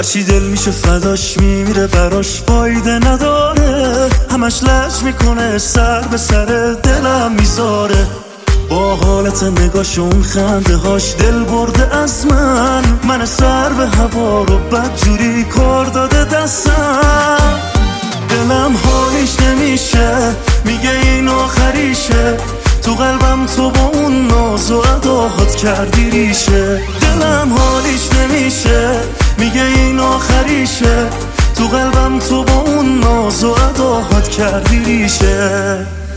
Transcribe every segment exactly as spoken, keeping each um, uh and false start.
هرچی دل میشه فداش میمیره براش فایده نداره، همش لج میکنه سر به سر دلم میذاره. با حالت نگاش اون خنده هاش دل برده از من، من سر به هوا رو بدجوری کار داده دستم. دلم حالیش نمیشه میگه این آخریشه، تو قلبم تو با اون ناز و اداهات کردی ریشه. دلم حالیش نمیشه میگه این آخریشه، تو قلبم تو با اون ناز و اداهات کردی ریشه.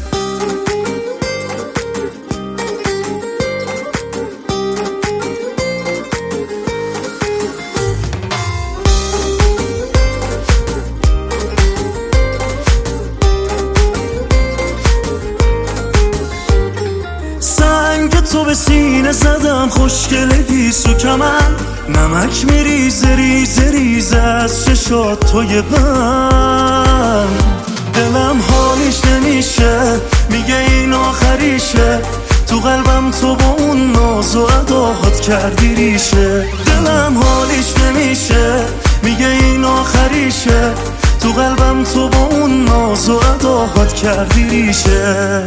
تو به سینه زدم خوشگل گیسو کمن، نمک میریزه ریزه ریزه از چشات توی من. دلم حالیش نمیشه میگه این آخریشه، تو قلبم تو با اون ناز و اداهات کردی ریشه. دلم حالیش نمیشه میگه این آخریشه، تو قلبم تو با اون ناز و اداهات کردی ریشه.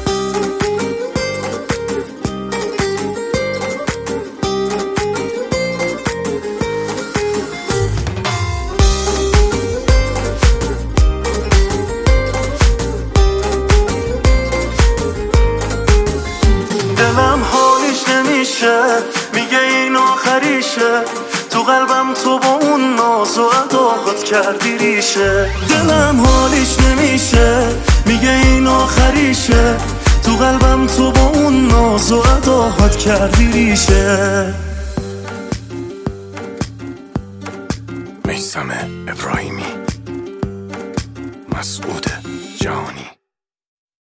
دلم حالیش نمیشه میگه این آخریشه، تو قلبم تو با اون ناز و اداهات کردی ریشه. دلم حالیش نمیشه میگه این آخریشه، تو قلبم تو با اون ناز و اداهات کردی ریشه. میثم ابراهیمی، مسعود جهانی.